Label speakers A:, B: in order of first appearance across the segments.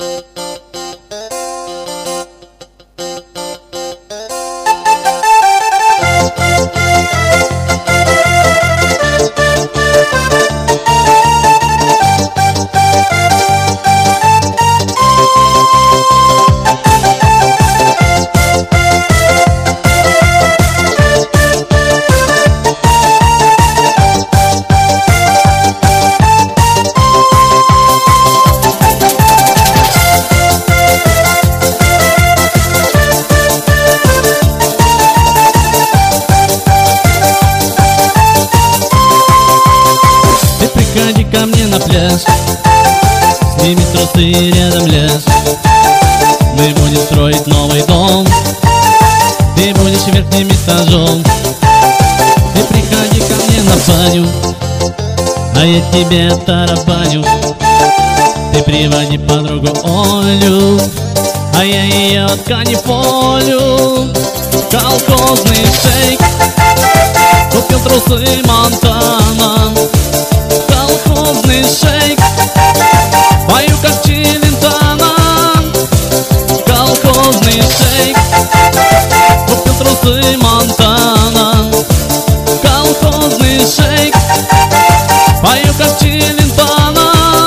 A: Ко мне на пляж, сними трусы и рядом ляжь. Мы будем строить новый дом, ты будешь верхним этажом. Ты приходи ко мне на баню, а я тебе тарабаню. Ты приводи подругу Олю, а я ее канифолю. Колхозный шейк, купил трусы Монтана. Колхозный шейк, пою как Челентано. Колхозный шейк, купил трусы Монтана. Колхозный шейк, пою как Челентано.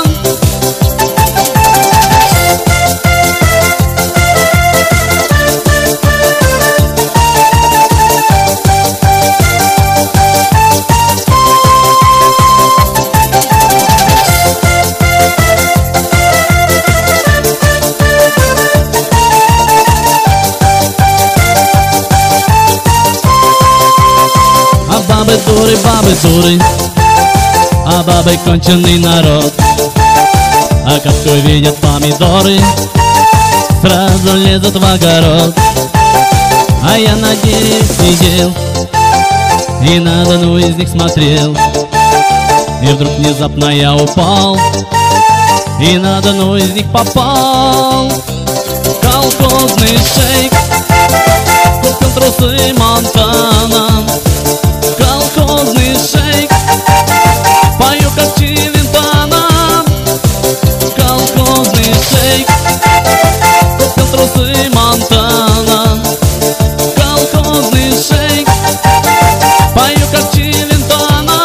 A: Бабы дуры, а бабы конченый народ. А как увидят помидоры, сразу лезут в огород. А я на дереве сидел и на одну из них смотрел. И вдруг внезапно я упал и на одну из них попал. Колхозный шейк, купил трусы Монтана. Колхозный шейк, пою как Челентано. Колхозный шейк, купил трусы Монтана. Колхозный шейк, пою как Челентано.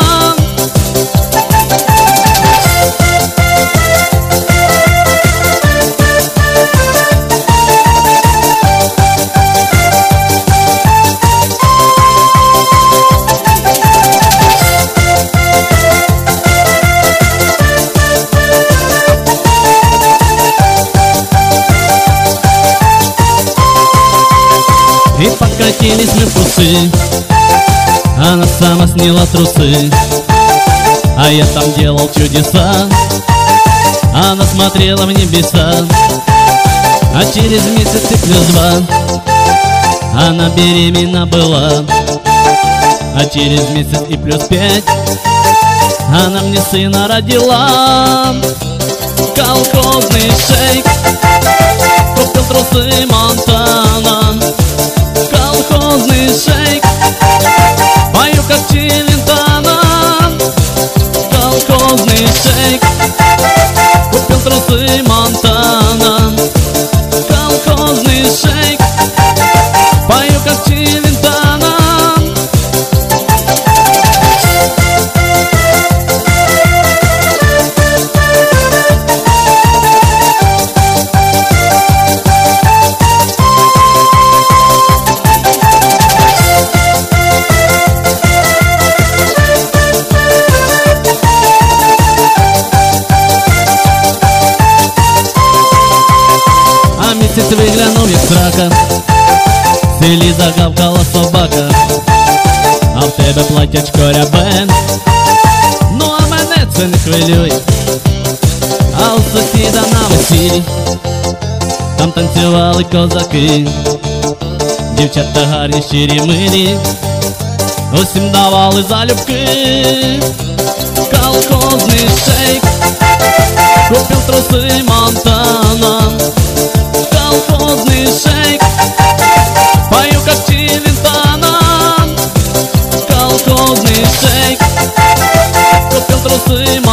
A: И покатились мы в кусы, она сама сняла трусы, а я там делал чудеса. Она смотрела в небеса, а через месяц и плюс 2 она беременна была. А через месяц и плюс 5 она мне сына родила. Колхозный шейк, купил трусы Монтана. Колхозный шейк, пою как Челентано. Колхозный шейк, купил трусы Монтана. Колхозный шейк, пою как Челентано. Месяц выглянув як срака, в селі загавкала собака, а в тебе платячко рябе. Ну а мене це не хвилює. А у сусіда на весіллі там танцювали козаки, дівчата гарні, щирі, милі, усім давали залюбки. Колхозний шейк, купив труси Монтана. Колхозный шейк, пою как Челентано. Колхозный шейк, купил трусы